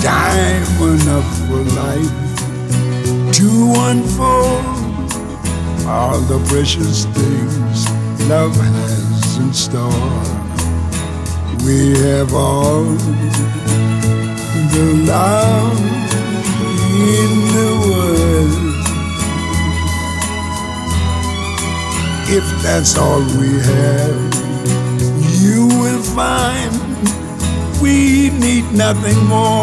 time enough for life to unfold all the precious things love has in store. We have all the love in the world. If that's all we have, you will find we need nothing more.